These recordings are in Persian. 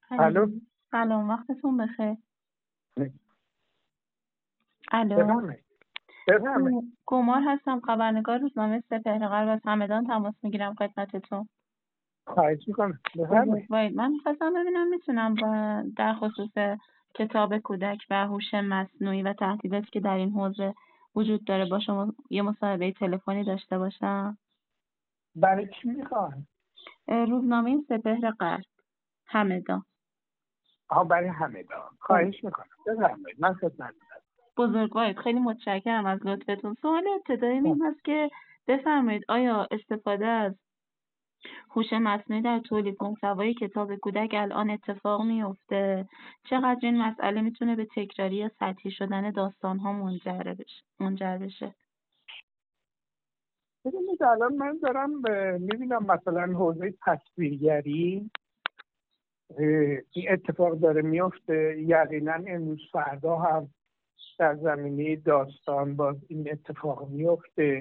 الو. سلام وقتتون بخیر. الو. بفرمایید. گمار هستم، خبرنگار روزنامه سپهر از همدان تماس میگیرم خدمتتون. خواهش میکنم. بفرمایید. من میخواستم ببینم میتونم در خصوص کتاب کودک و هوش مصنوعی و تهدیداتی که در این حوزه وجود داره با شما یه مصاحبه تلفنی داشته باشم. برای چی میخوان؟ روزنامه سپهر غرب همدان. برای همدان. خواهش میکنم. بفرمایید. من خدمت بزرگوارید، خیلی متشکرم از لطفتون. سوال ابتدایی این هست که بفرمایید آیا استفاده از هوش مصنوعی در تولید محتوای کتاب کودک الان اتفاق میفته؟ چقدر این مسئله میتونه به تکراری یا سطحی شدن داستان‌ها منجر بشه؟ ببینید الان من دارم میبینم مثلا حوزه تصویرگری این اتفاق داره میفته. یقینا امروز فردا هم در زمینه داستان باز این اتفاق میفته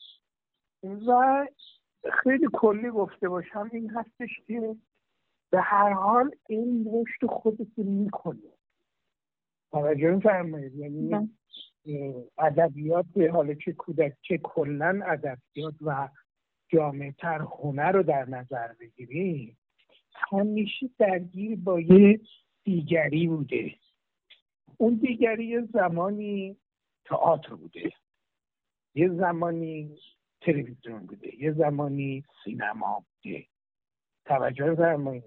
و خیلی کلی گفته باشم این هستش که به هر حال این رشد خودش میکنه. توجه می‌فرمایید؟ یعنی ادبیات، حالا چه کودک چه کلا ادبیات و جامع‌تر هنر رو در نظر بگیریم همیشه درگیر با یه دیگری بوده. اون دیگری یه زمانی تئاتر بوده، یه زمانی تلویزیون بوده، یه زمانی سینما بوده. توجه فرمایید.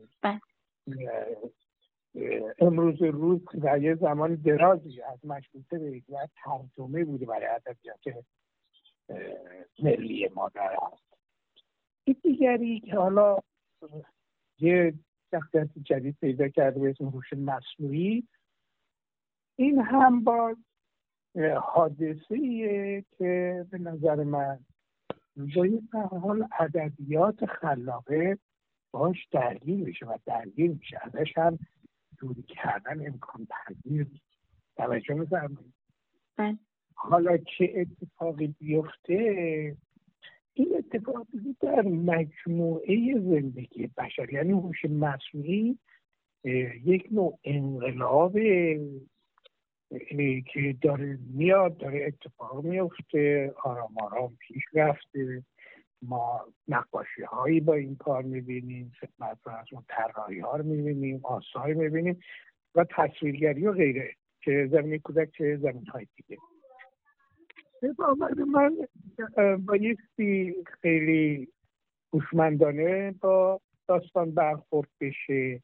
امروز روز و یه زمان درازی از مشروطه به یک ترجمه بوده برای ادبیات ملی ما در هست. این دیگری که حالا یه شخصیت جدید پیدا کرده به اسم هوش مصنوعی، این هم باز حادثه‌ایه که به نظر من باید به حال ادبیات خلاقه باش درگیر میشه و درگیر میشه، ازش هم دوری کردن امکان پذیر. توجه می‌فرمایید؟ حالا چه اتفاقی بیفته، این اتفاق در مجموعه زندگی بشر، یعنی هوش مصنوعی یک نوع انقلاب که داره میاد، داره اتفاق میفته، آرام آرام پیش رفته. ما نقاشی هایی با این کار میبینیم، خدمت از اون طراحی ها رو میبینیم، آثار میبینیم و تصویرگری و غیره، چه زمین کودک چه زمین های دیگه. من بایستی خیلی هوشمندانه با داستان برخورد بشه،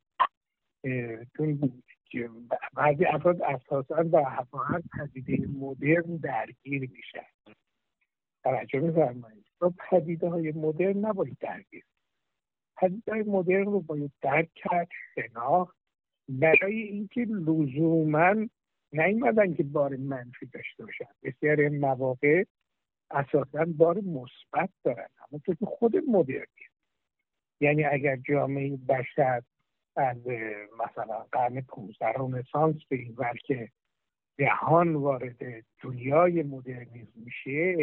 چون بعضی افراد اساساً با هر پدیده مدرن درگیر میشن. توجه می‌فرمایید؟ با پدیده های مدرن نباید درگیر. پدیده های مدرن رو باید درک کرد، شناخت، برای اینکه لزوماً نیومدن که بار منفی داشته باشن. بسیاری مواقع اساساً بار مثبت دارن، اما که خود مدرنی. یعنی اگر جامعه بشر از مثلا قرن 15 رنسانس به این ور که جهان وارد دنیای مدرنیسم میشه،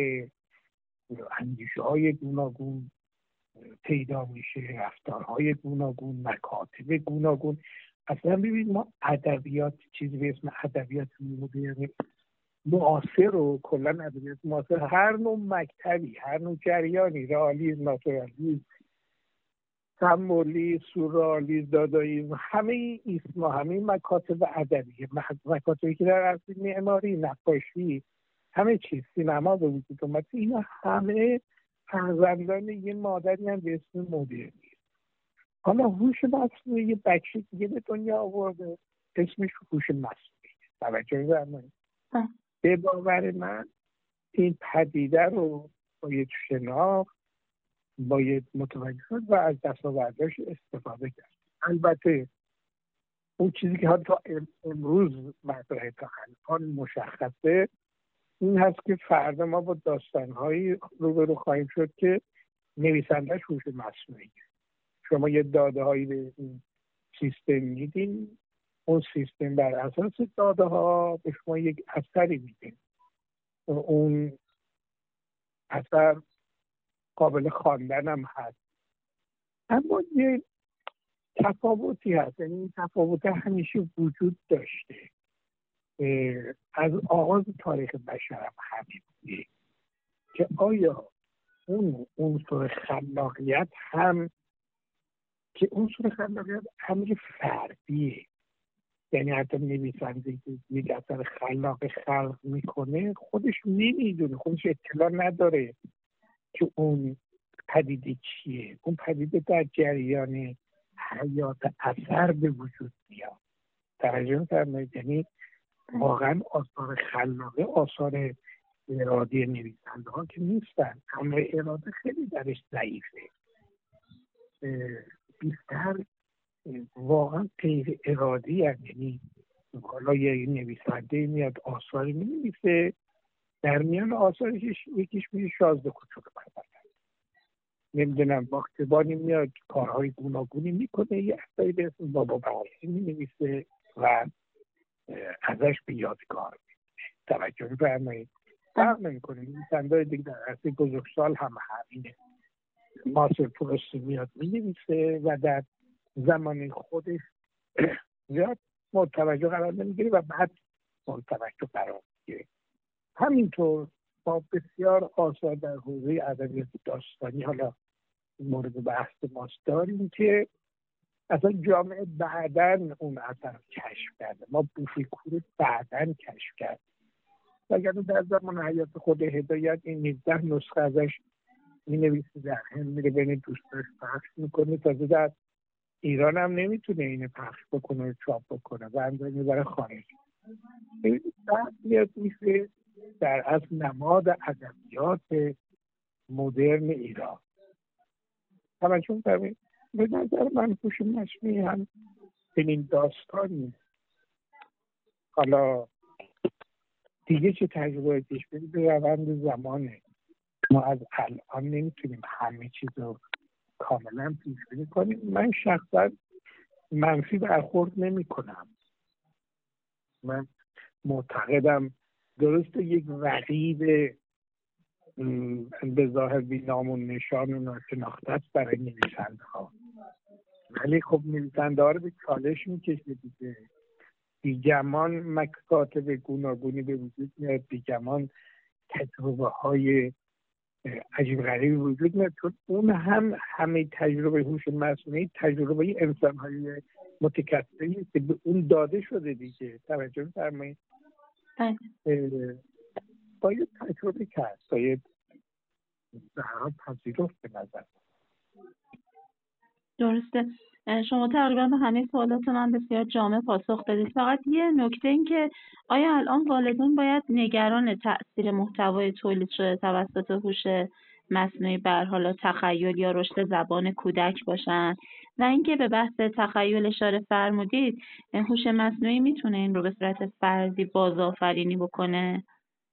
اندیشه های گوناگون پیدا میشه، رفتارهای گوناگون، مکاتب گوناگون. اصلا ببینید ما ادبیات، چیزی به اسم ادبیات مدرن معاصر و کلا ادبیات معاصر، هر نوع مکتبی، هر نوع جریانی، رئالیسم، ناتورالیسم، سمبولیسم، سورئالیسم، داداییسم، همه اسمها، همه مکاتب ادبی، مکاتبی که در اصل معماری، نقاشی، همه چیز، سینما به وجود اومد، اینا همه فرزندان یه مادری هم به اسم مدرنی. حالا هوش مصنوعی یه بچه دیگه به دنیا آورده، اسمش هوش مصنوعی. توجه فرمایید. به باور من این پدیده رو باید شناخت، باید متوجه شد و از دستاوردش استفاده کرد. البته اون چیزی که حتی امروز مطرح تا الان مشخصه این هست که فردا ما با داستان‌هایی روبرو خواهیم شد که نویسنده‌اش هوش مصنوعی. شما یه داده‌هایی به این سیستم میدین، اون سیستم بر اساس داده‌ها به شما یک اثری میده. اون اثر قابل خواندن هم هست، اما یه تفاوتی هست، یعنی این تفاوت همیشه وجود داشته، از آغاز تاریخ بشر هم همین بوده که آیا اون عنصر خلاقیت هم که عنصر خلاقیت همین فردیه، یعنی حتی نویسنده که یک اثر خلاق خلق میکنه خودش نمیدونه، خودش اطلاع نداره که اون پدیده چیه، اون پدیده در جریان حیات اثر به وجود میاد. توجه می‌فرمایید؟ یعنی واقعا آثار خلاقه آثار ارادی نویسنده ها که نیستن، اما اراده خیلی درش ضعیفه، بیشتر واقعا غیر ارادی هست. یعنی حالا یه نویسنده میاد آثاری می‌نویسه، در میان آثارش یکیش میشه شازده کوچولو بربردن، نمیدونم باختبانی میاد کارهای گوناگونی میکنه، یه اثری به اسم بابا بحثی می‌نویسه و ازش به یادگار می‌مونه. توجه می‌فرمایید؟ فرق نمی‌کنه. نویسنده‌های دیگه در عرصه بزرگسال هم همینه. مارسل پروست میاد می‌نویسه و در زمان خودش زیاد مورد توجه قرار نمی‌گیره و بعد مورد توجه قرار می‌گیره. همینطور با بسیار آثار در حوزه ادبیات داستانی حالا مورد بحث ماست داریم که اصلا جامعه بعداً اون اثر رو کشف کرده، ما بوفیکور بعداً کشف کرد، وگرنه در زمان حیات خود هدایت این 19 نسخه ازش می‌نویسه، در هم میره بین دوستاش پخش میکنه، تازه در ایران هم نمیتونه اینو پخش بکنه و چاپ بکنه و اندازه میبره خارج. بعد میاد میشه در از نماد ادبیات مدرن ایران. توجه کنید، به نظر من هوش مصنوعی هم چنین داستانی، حالا دیگه چه تجربه پیش بریم به روند زمانه، ما از الان نمیتونیم همه چیز رو کاملا پیش بینی کنیم. من شخصا منفی برخورد نمی کنم، من معتقدم درسته یک رقیب به ظاهر بی نام و نشان و ناشناخته است برای نویسنده ها، ولی خب نویسنده ها رو به چالش میکشه دیگه. بیگمان مکاتب گوناگونی به وجود میاد، بیگمان تجربه های عجیب غریبی وجود میاد، چون اون هم همه تجربه هوش مصنوعی تجربه انسان های متکثری که به اون داده شده دیگه. توجه می‌فرمایید؟ باید تجربه کرد، باید در حال پذیرفت به نظر. درسته. شما تقریبا به همه سوالات من بسیار جامع پاسخ دادید. فقط یه نکته این که آیا الان والدین باید نگران تأثیر محتوای تولید شده توسط هوش مصنوعی بر حالا تخیل یا رشد زبان کودک باشن؟ و اینکه به بحث تخیل اشاره فرمودید، هوش مصنوعی میتونه این رو به صورت فردی بازآفرینی بکنه؟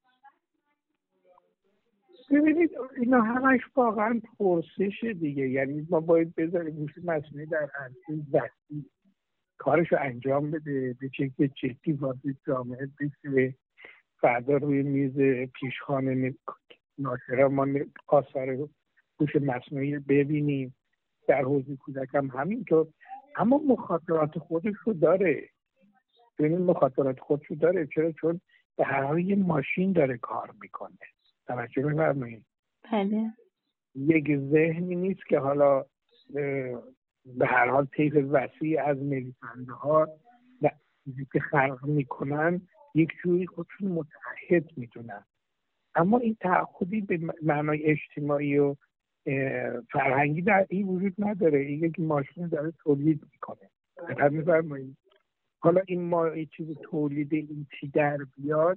ببینید اینا همش واقعا پرسش دیگه، یعنی ما باید بذاریم هوش مصنوعی در عرصه وسیع کارشو انجام بده، به شکل جدی وارد جامعه بشه. فردا روی میز پیشخوان ناشرا ما آثار هوش مصنوعی ببینیم، در حوزه کودک هم همینطور، اما مخاطرات خودش رو داره. ببینید مخاطرات خودش رو داره. چرا؟ چون به هر حال یه ماشین داره کار میکنه. توجه می‌فرمایید؟ بله. یک ذهنی نیست که حالا به هر حال طیف وسیع از نویسنده ها چیزی که خلق میکنن یک جوری خودشون متعهد میدونن، اما این تعهدی به معنای اجتماعی و فرهنگی در این وجود نداره. این یک ماشین داره تولید میکنه. دقت می‌فرمایید؟ حالا این چیز تولید این چی در بیاد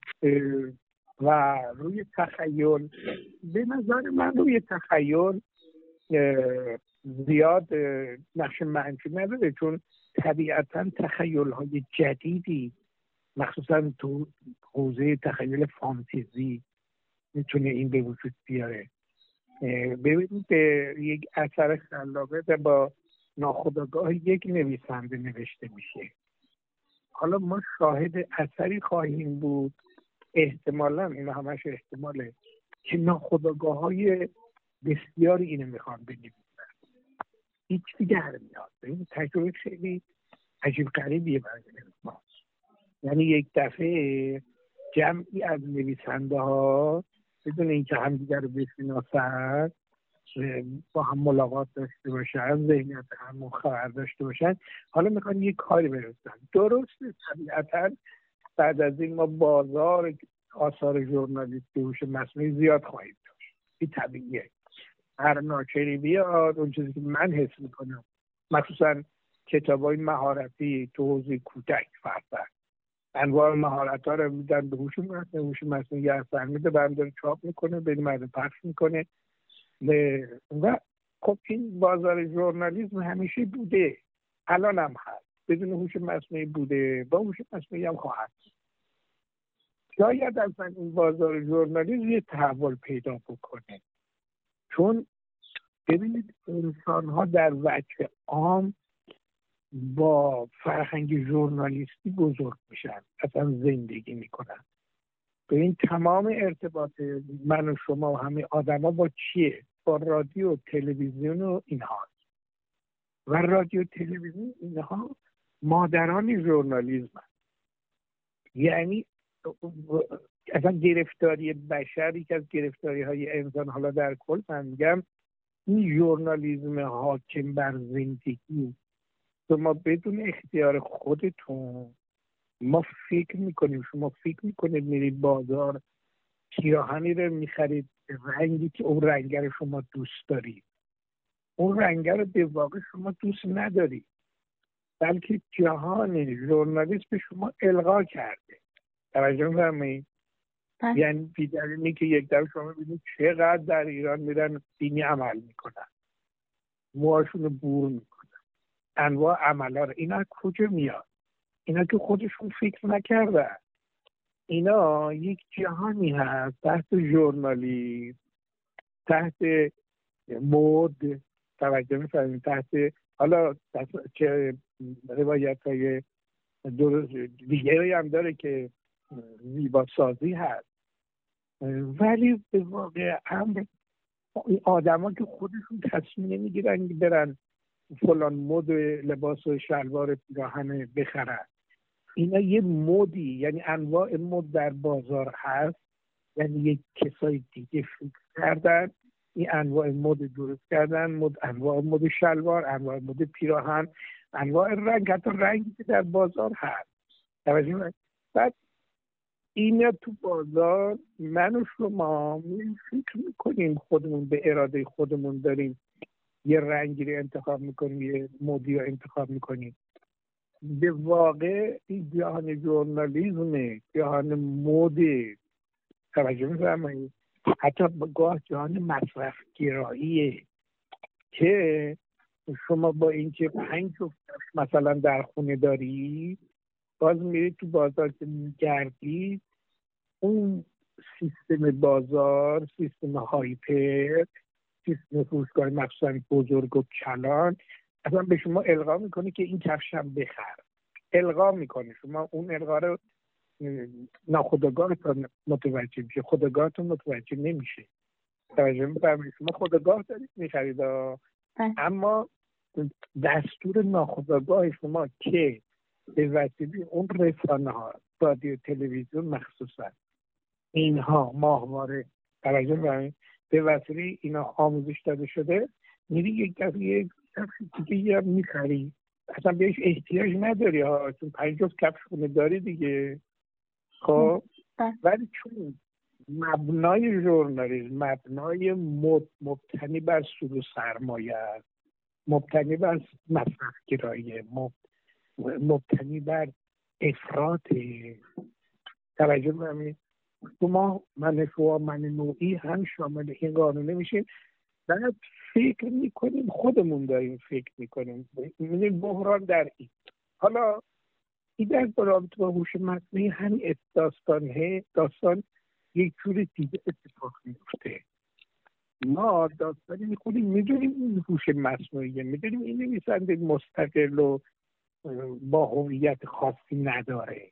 و روی تخیل، به نظر من روی تخیل زیاد نقش منفی نداره، چون طبیعتا تخیل‌های جدیدی مخصوصا تو حوزه تخیل فانتزی میتونه این به وجود بیاره. ببینید یک اثر خلاقه با ناخودآگاه یک نویسنده نوشته میشه، حالا ما شاهد اثری خواهیم بود، احتمالاً اینا همش احتماله، که ناخودآگاه‌های بسیاری اینو میخوان بنویسن. هیچ در میاد. این تجربه خیلی عجیب غریبیه برای ما. یعنی یک دفعه جمعی از نویسنده ها بدون اینکه همدیگر رو بشناسن با هم ملاقات داشته باشن، ذهنیت هم خبر داشته باشن، حالا میخوان یه کاری برسن. درسته طبیعتا بعد از این ما بازار آثار ژورنالیستی هوش مصنوعی زیاد خواهیم داشت. این طبیعیه. هر ناشری بیاد، اون چیزی که من حس میکنم مخصوصا کتابای مهارتی تو حوزه کودک فرد انواع مهارت‌ها رو میدن به هوش مصنوعی، هوش مصنوعی اثر میده، بعد داره چاپ میکنه، بین مردم پخش میکنه. و خب این بازار ژورنالیسم همیشه بوده، الان هم هست، بدون هوش مصنوعی بوده، با هوش مصنوعی هم خواهد. شاید اصلا این بازار ژورنالیسم یه تحول پیدا بکنه، چون ببینید انسان‌ها در وجه عام با فرهنگ ژورنالیستی بزرگ میشن، اصلا زندگی میکنن. ببین تمام ارتباط من و شما و همه آدما با چیه؟ با رادیو، تلویزیون و اینها. و رادیو، تلویزیون اینها مادران ژورنالیسم هست. یعنی اصلا گرفتاری بشر، یک از گرفتاری های انسان، حالا در کل من میگم این ژورنالیسم حاکم بر زندگی. شما بدون اختیار خودتون، ما فکر میکنیم، شما فکر میکنید میرید بازار پیراهنی رو میخرید رنگی که اون رنگ رو شما دوست دارید، اون رنگ رو به واقع شما دوست ندارید، بلکه جهان ژورنالیسم به شما القا کرده. توجه می‌فرمایید؟ یعنی بی‌دلیلی که یک دفعه شما ببینید چقدر در ایران میرن دینی عمل میکنن، موهاشون رو بور میکنن، انواع عملا رو. اینا کجا میاد؟ اینا که خودشون فکر نکردن. اینا یک جهانی هست تحت ژورنالیسم، تحت مد، توجه می‌فرمایید، تحت حالا چه روایت‌های دیگری هم داره که زیبا سازی هست، ولی به واقع امر این آدما که خودشون تصمیم نمیگیرن برن فلان مد لباس و شلوار پیراهن بخرن. اینا یه مدی، یعنی انواع مد در بازار هست، یعنی یک کسای دیگه فکر کردن این انواع مد درست کردن، انواع مد شلوار، انواع مد پیراهن، انواع رنگ، حتی رنگی که در بازار هست. بعد اینا تو بازار من و شما فکر میکنیم خودمون به اراده خودمون داریم یه رنگی رو انتخاب میکنیم، یه مدی رو انتخاب میکنیم. به واقع این جهان ژورنالیسم، جهان مد، توجه می‌فرمایید، حتی گاه جهان مصرف گراییه که شما با اینکه 5 مثلا در خونه داری، باز میرید تو بازار که میگردی، اون سیستم بازار، سیستم هایپر، سیستم فروشگاه مخصوصا بزرگ و کلان اصلا به شما القا میکنه که این کفشم بخر. القا میکنه، شما اون القا رو ناخودآگاهتون متوجه میشه، خودآگاهتون متوجه نمیشه. توجه می‌فرمایید؟ شما خودآگاه دارید میخرید، اما دستور ناخودآگاه شما که به وسیله اون رسانه‌ها، رادیو، تلویزیون مخصوصا اینها ماهواره، توجه می‌فرمایید، به وسیله اینا آموزش داده شده، میری یک دفعه دیگه هم میخری، اصلا بهش احتیاج نداری ها، چون 5 جفت کفش خونه داری دیگه. خب ولی چون مبنای ژورنالیسم، مبنای مبتنی بر سود و سرمایه است، مبتنی بر مصرف گرایی، مبتنی بر افراط، توجه کنید، شما، من نوعی هم شامل این قانونه میشیم. بعد فکر میکنیم خودمون داریم فکر میکنیم، میبینیم بحران در این. حالا این در رابطه با هوش مصنوعی همین داستان یک جور دیگه اتفاق میفته. ما داستانی میخونیم، میدونیم این هوش مصنوعیه، میدونیم این نویسنده مستقل و با هویت خاصی نداره،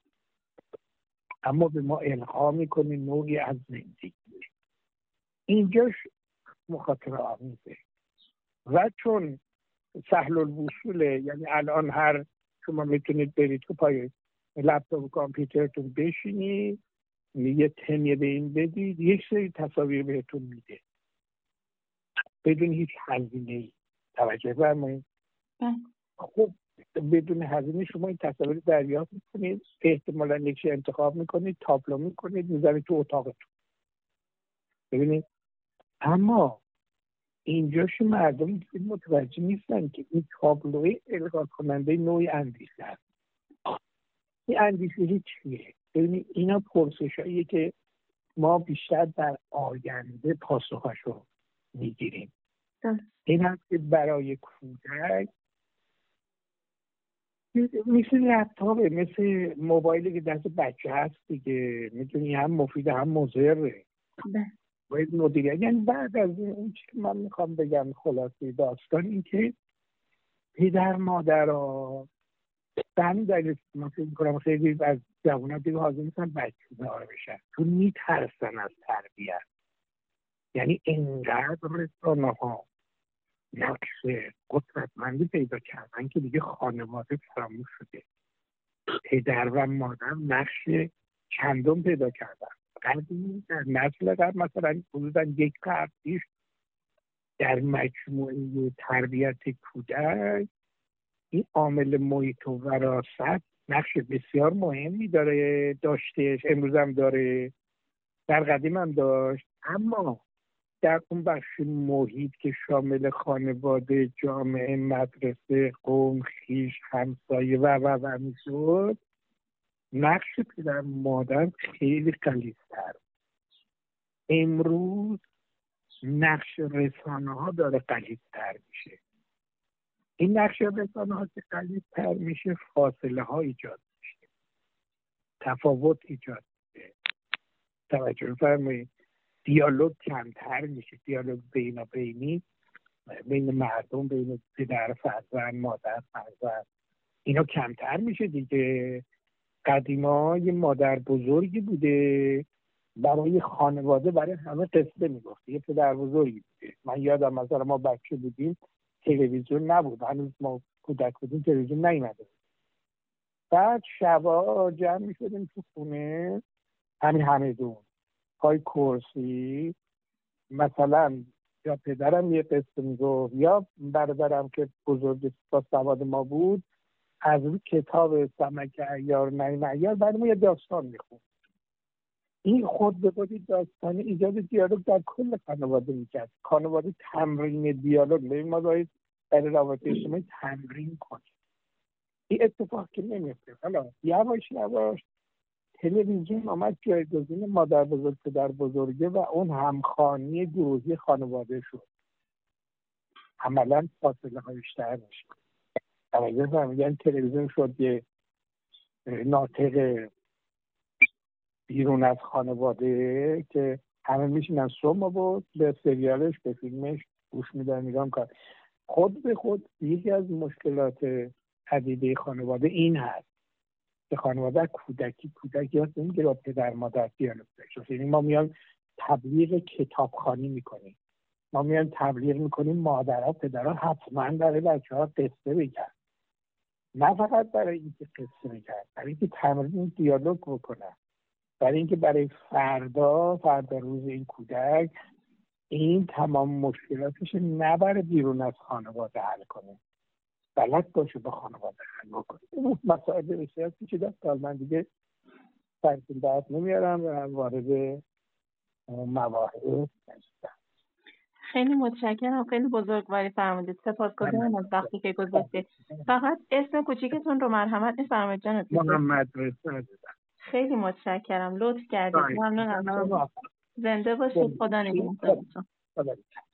اما به ما القا میکنه نوعی از زندگی. اینجاش مخاطره آمیزه. و چون سهل الوصوله، یعنی الان هر شما میتونید برید تو پای لپتاپ و کامپیوترتون بشینید، یه تمیه به این بدید، یک سری تصاویر بهتون میده بدون هیچ هزینه‌ای. توجه فرمایید. خب بدون هزینه شما این تصاویر دریافت میکنید، احتمالاً یکی انتخاب میکنید، تابلو میکنید، میذارید تو اتاقتون. ببینید اما اینجاش مردم متوجه نیستن که این تابلوی القا کننده نوعی اندیشه است. این اندیشه چیه؟ ببینید اینا پرسشاییه که ما بیشتر در آینده پاسخاشو میگیریم. این هست که برای کودک مثل لپتاپه، مثل موبایلی که دست بچه هست دیگه، میدونی هم مفیده هم مضره. باید مدیریت. یعنی بعد از این چیزی که من میخوام بگم خلاصه داستان این که پدر مادرها همین دلیل من فکر میکنم خیلی از جوان‌ها دیگه حاضر نیستن بچه دار بشن چون میترسن از تربیت. یعنی اینقدر رسانه‌ها نقش قدرتمندی پیدا کردن که دیگه خانواده فراموش شده. پدر و مادر نقش چندم پیدا کردن. قدیم در نسل قبل مثلا حدوداً یک قرن پیش در مجموعه تربیت کودک این عامل محیط و وراثت نقش بسیار مهمی داشتهش، امروز هم داره، در قدیم هم داشت. اما در اون بخش محیط که شامل خانواده، جامعه، مدرسه، قوم، خویش، همسایه و میشد، نقش پدر مادر خیلی غلیظ‌تر. امروز نقش رسانه‌ها داره غلیظ‌تر میشه. این نقش رسانه‌ها که غلیظ‌تر میشه فاصله ها ایجاد میشه، تفاوت ایجاد میشه. توجه فرمایید. دیالوگ کمتر میشه، دیالوگ بینابینی بین مردم، بین پدر فرزند، مادر فرزند، اینا کمتر میشه دیگه. قدیما یه مادر بزرگی بوده برای خانواده، برای همه قصه میگفت. یه پدر بزرگی بوده. من یادم مثلا ما بچه بودیم تلویزیون نبود، هنوز ما کودک بودیم تلویزیون نیومده. بعد شبا جمع میشدیم تو خونه، همه دون پای کرسی، مثلا یا پدرم یه قصه میگفت یا برادرم که بزرگ با سواد ما بود از روی کتاب سمک عیار نعیم عیار برای ما یه داستان میخوند. این خود به خودی داستان ایجاد دیالوگ در کل خانواده میکرد. خانواده تمرین دیالوگ. ببین ما باید در روابط اجتماعی تمرین کنیم. این اتفاق که نمیفته. حالا یواش تلویزیون آمد جایگزین مادر بزرگ پدر بزرگه و اون همخوانی گروهی خانواده شد. عملا فاصله ها بیشتر میشه. توجه میگن تلویزیون شد یه ناطق بیرون از خانواده که همه میشینن صبح بود به سریالش به فیلمش گوش میدن نگاه میکنن. خود به خود یکی از مشکلات پدیده خانواده این هست که خانواده کودکی یاد نمیگیره با پدر مادر دیالوگ داشته. یعنی ما میان تبلیغ کتابخوانی میکنیم، ما میان تبلیغ میکنیم مادرها پدرها حتما برای بچه‌ها قصه بگن، نه فقط برای اینکه قصه بگن، برای اینکه تمرین دیالوگ بکنن، برای اینکه برای فردا روز این کودک این تمام مشکلاتش نبره بیرون از خانواده حل کنه، بلد باشه با خانواده حل بکنه. این مسائل بسیار پیچیده است. من دیگه سرتون درد نمیارم و وارد مواهب نشدم. خیلی متشکرم، خیلی بزرگواری فرمودید. سپاسگزارم از وقتی که گذاشتید. فقط اسم کوچیکتون رو مرحمت می‌فرمایید جناب. محمد رضا. خیلی متشکرم، لطف کردید. ممنونم. زنده باشید. خدا نگهدارتون.